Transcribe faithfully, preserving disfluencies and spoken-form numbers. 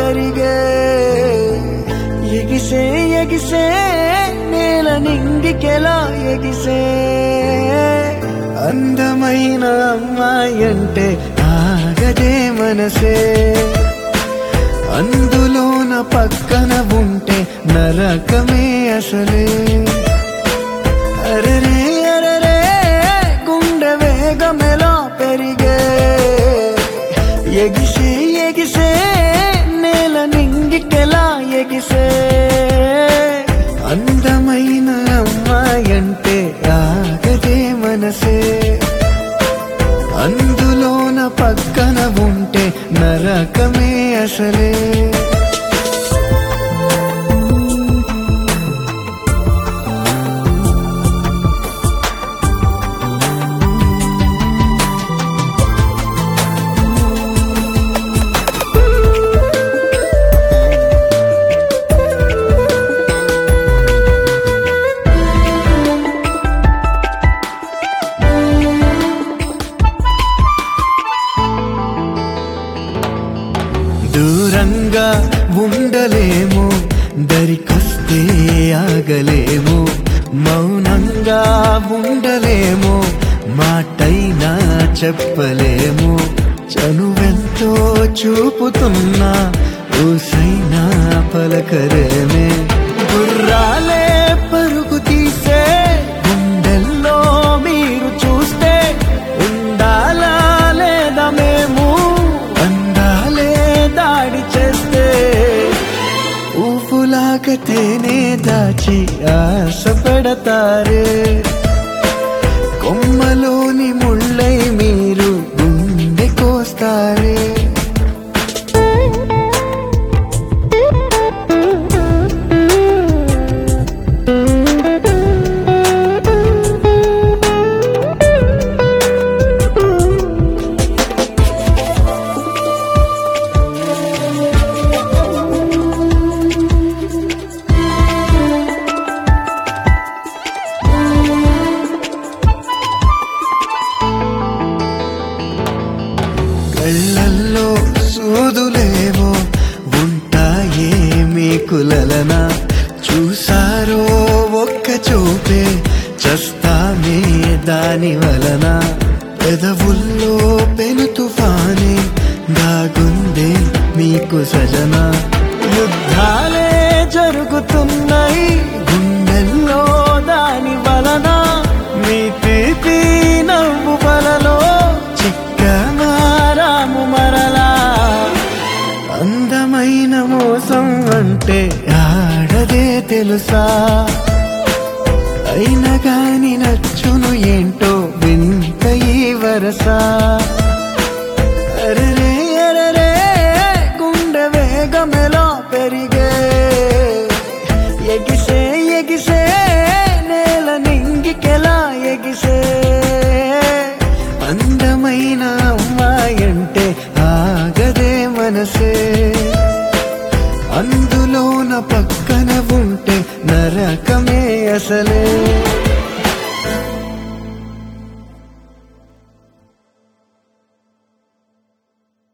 పెరిగే ఎగిసే ఎగిసే నేల నింగికెలా ఎగిసే అందమైన అమ్మాయి అంటే ఆగదే మనసే అందులోన పక్కన ఉంటే నరకమే అసలే అరరే అరరే గుండె వేగమెలా పెరిగే ఎగిసే ఎగిసే నేల నింగికెలా ఎగిసే అందమైన అమ్మాయంటే ఆగదే మనసే అందులోన పక్కన ఉంటే నరకమే అసలే దూరంగా ఉండలేము దరికొస్తే ఆగలేము మౌనంగా ఉండలేము మాటైనా చెప్పలేము చనువెంతో చూపుతున్నా ఊసైనా పలకరేమే గుర్రాలే పరుగు తీసే గుండెల్లో మీరు చూస్తే ఉండాలా లేదా మేము దాడి చేస్తే ఊపులాగతేనే దాచి ఆశపడతారే కొమ్మలోని ముళ్ళై మీరు గుండె కోస్తారే కళ్ళల్లో సూదులేవో ఉంటాయే మీకు లలన చూసారో ఒక్క చూపే చస్తామే దాని వలన పెదవుల్లో పెను తుఫానే దాగుందే మీకు సజన యుద్ధాలే జరుగుతున్నాయి గుండెల్లో దాని వలన మీ తీపి నవ్వు వలలో అందమైన మోసం అంటే ఆడదే తెలుసా అయినా గాని నచ్చును ఏంటో వింత ఈ వరస అరరే అరరే గుండె వేగమెలా పెరిగే ఎగిసే ఎగిసే నేల నింగికెలా ఎగిసే అందమైన అమ్మాయంటే ఆగదే మనసే అందులోన పక్కన ఉంటే నరకమే అసలే